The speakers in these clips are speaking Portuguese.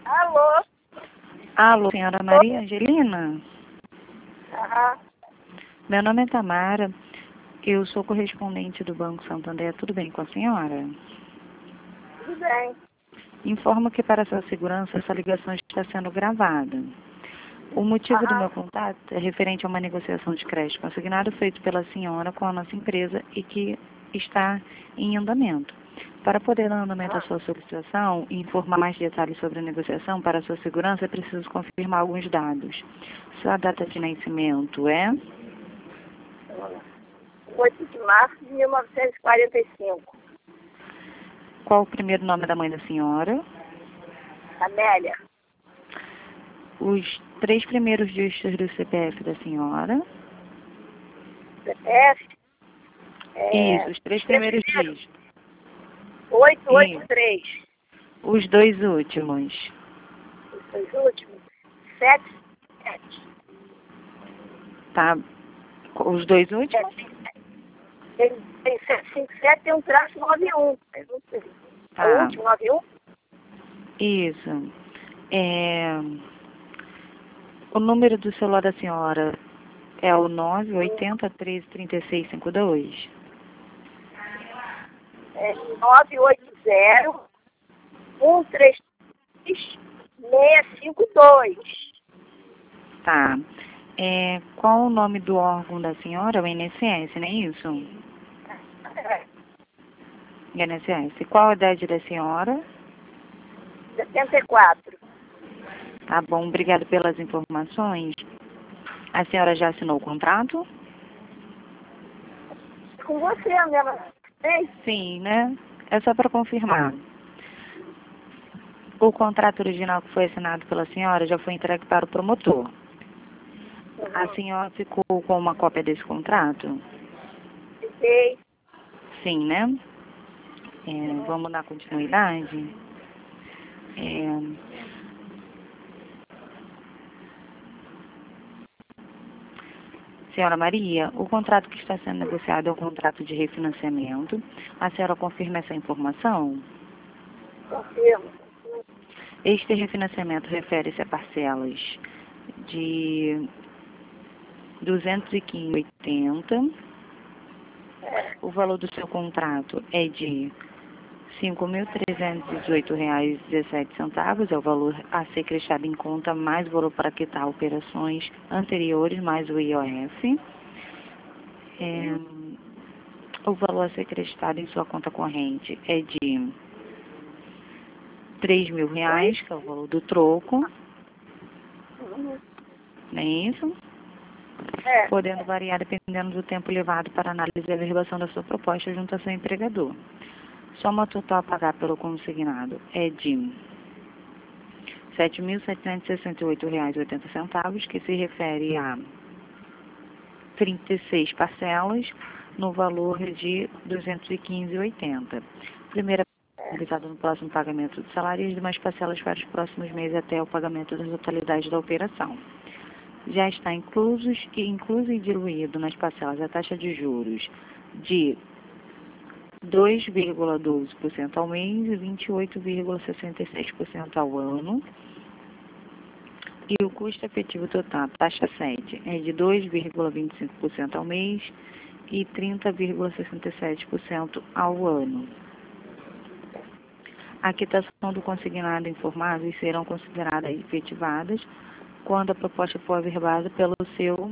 Alô? Alô, senhora Maria Angelina? Aham. Meu nome é Tamara. Eu sou correspondente do Banco Santander. Tudo bem com a senhora? Tudo bem. Informo que para sua segurança essa ligação está sendo gravada. O motivo do meu contato é referente a uma negociação de crédito consignado feito pela senhora com a nossa empresa e que está em andamento. Para poder dar andamento à sua solicitação e informar mais detalhes sobre a negociação, para a sua segurança, é preciso confirmar alguns dados. Sua data de nascimento é 8 de março de 1945. qual o primeiro nome da mãe da senhora? Amélia. Os 3 primeiros dígitos do CPF da senhora? CPF? Isso, os 3 primeiros dígitos. 883. Os 2 últimos. Os dois últimos? 77. Tá? Os 2 últimos? Tem 757 tem um traço 91. Mas não sei. Tá. O último 91? Isso. O número do celular da senhora é o 980 13 36 52? É 980 133 652. Tá. Qual o nome do órgão da senhora? O INSS, não é isso? INSS. Qual a idade da senhora? 74. Tá bom, obrigada pelas informações. A senhora já assinou o contrato? Com você, Ana. Sim, né? É só para confirmar. O contrato original que foi assinado pela senhora já foi entregue para o promotor. A senhora ficou com uma cópia desse contrato? Fiquei. Sim, né? Vamos dar continuidade? Senhora Maria, o contrato que está sendo negociado é um contrato de refinanciamento. A senhora confirma essa informação? Confirmo. Este refinanciamento refere-se a parcelas de 215,80. O valor do seu contrato é de R$ 5.318,17, é o valor a ser crestado em conta, mais o valor para quitar operações anteriores, mais o IOF. O valor a ser crestado em sua conta corrente é de R$ 3.000, que é o valor do troco. Não é isso? Podendo variar dependendo do tempo levado para análise e averiguação da sua proposta junto ao seu empregador. Soma total a pagar pelo consignado é de R$ 7.768,80, que se refere a 36 parcelas no valor de R$ 215,80. Primeira realizada no próximo pagamento do salário e as demais parcelas para os próximos meses até o pagamento da totalidade da operação. Já está incluso e diluído nas parcelas a taxa de juros de 2,12% ao mês e 28,66% ao ano. E o custo efetivo total, taxa 7, é de 2,25% ao mês e 30,67% ao ano. A quitação do consignado informado serão consideradas efetivadas quando a proposta for averbada pelo seu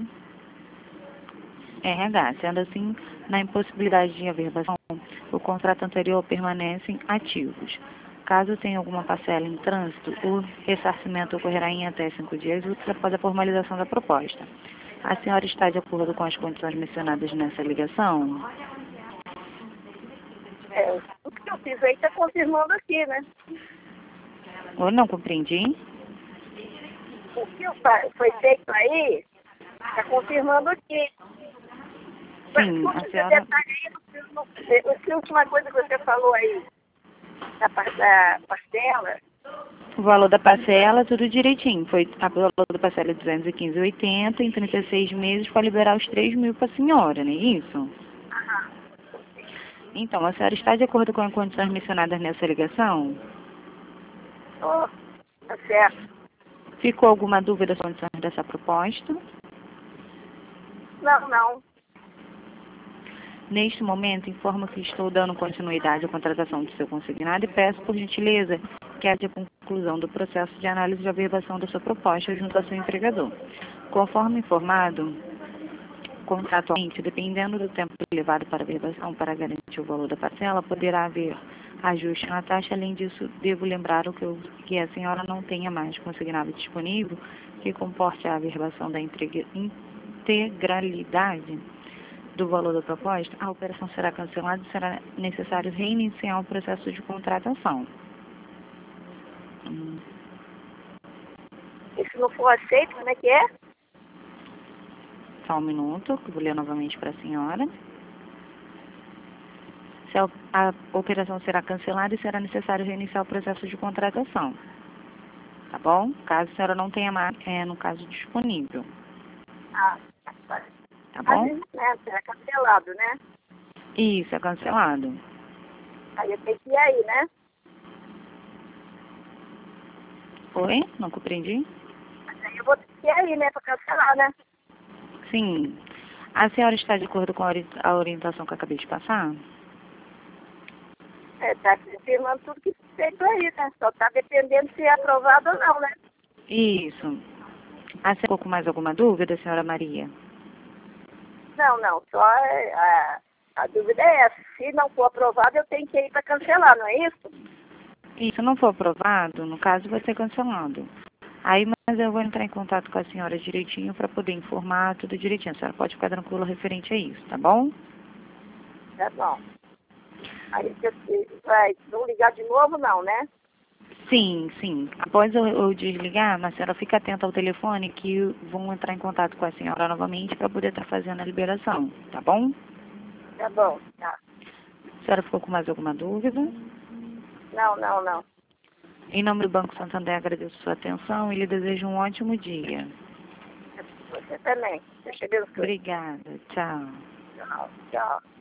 RH. Sendo assim, na impossibilidade de averbação, o contrato anterior permanecem ativos. Caso tenha alguma parcela em trânsito, o ressarcimento ocorrerá em até 5 dias úteis após a formalização da proposta. A senhora está de acordo com as condições mencionadas nessa ligação? O que eu fiz aí está confirmando aqui, né? Ou não compreendi? O que foi feito aí está confirmando aqui. Sim, a senhora... A última coisa que você falou aí, da parcela... O valor da parcela, tudo direitinho. O valor da parcela é 215,80 em 36 meses para liberar os 3 mil para a senhora, não é isso? Então, a senhora está de acordo com as condições mencionadas nessa ligação? Tá certo. Ficou alguma dúvida sobre condições dessa proposta? Não. Neste momento, informo que estou dando continuidade à contratação do seu consignado e peço, por gentileza, que haja conclusão do processo de análise de averbação da sua proposta junto ao seu empregador. Conforme informado, contratualmente, dependendo do tempo levado para a averbação para garantir o valor da parcela, poderá haver ajuste na taxa. Além disso, devo lembrar que a senhora não tenha mais consignado disponível que comporte a averbação da integralidade do valor da proposta. A operação será cancelada e será necessário reiniciar o processo de contratação. E se não for aceito, como é que é? Só um minuto, que eu vou ler novamente para a senhora. A operação será cancelada e será necessário reiniciar o processo de contratação. Tá bom? Caso a senhora não tenha mais, no caso, disponível. Tá bom? Né? Será cancelado, né? Isso, é cancelado. Aí eu tenho que ir aí, né? Oi? Não compreendi? Aí eu vou ter que ir aí, né? Pra cancelar, né? Sim. A senhora está de acordo com a orientação que eu acabei de passar? Tá confirmando tudo que foi feito aí, né? Só tá dependendo se é aprovado ou não, né? Isso. A senhora ficou com mais alguma dúvida, senhora Maria? Não. Só a dúvida é essa. Se não for aprovado, eu tenho que ir para cancelar, não é isso? E se não for aprovado, no caso, vai ser cancelado. Aí, mas eu vou entrar em contato com a senhora direitinho para poder informar tudo direitinho. A senhora pode ficar tranquila referente a isso, tá bom? Tá bom. Aí você vai não ligar de novo, não, né? Sim. Após eu desligar, a senhora fica atenta ao telefone que vão entrar em contato com a senhora novamente para poder estar fazendo a liberação, tá bom? Tá bom, tá. A senhora ficou com mais alguma dúvida? Não. Em nome do Banco Santander, agradeço sua atenção e lhe desejo um ótimo dia. Você também. Deixa Deus cuidar. Obrigada. Tchau. Tchau.